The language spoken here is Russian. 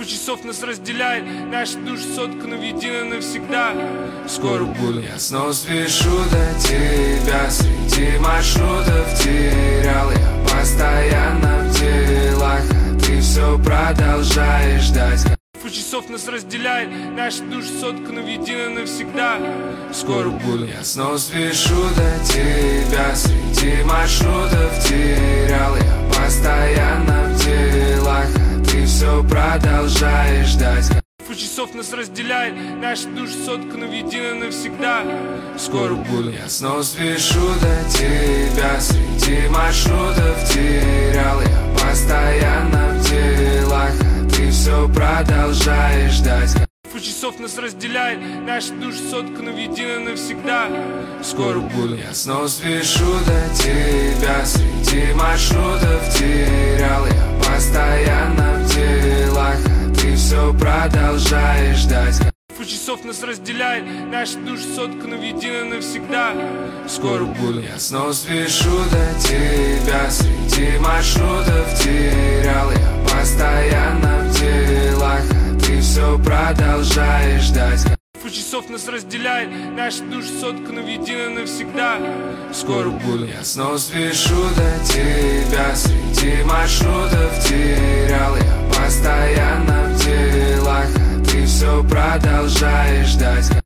часов нас разделяет, наши души сотканы в едино навсегда. Скоро буду. Я снова спешу до тебя, среди маршрутов терял я постоянно в делах, а ты все продолжаешь ждать. Часов нас разделяет, наши души сотканы в едино навсегда. Скоро буду. Я снова спешу до тебя, среди маршрутов терял я постоянно в делах, а ты все продолжаешь ждать. Часов нас разделяет, наши души сотканы в едино навсегда. Скоро буду. Я снова спешу до тебя, среди маршрутов терял я постоянно в делах, а ты все продолжаешь ждать. Часов нас разделяет, наши души сотканы в едино навсегда. Скоро буду. Я снова спешу до тебя, среди маршрутов терял я постоянно в делах, а ты все продолжаешь ждать. Часов нас разделяет, наши души сотканы в едино навсегда. Скоро буду. Я снова спешу до тебя, среди маршрутов терял я постоянно в делах, а ты все продолжаешь ждать. Часов нас разделяет, наши души сотканы в едино навсегда. Скоро буду. Я снова спешу до тебя, среди маршрутов терял я постоянно в делах, а ты все продолжаешь ждать.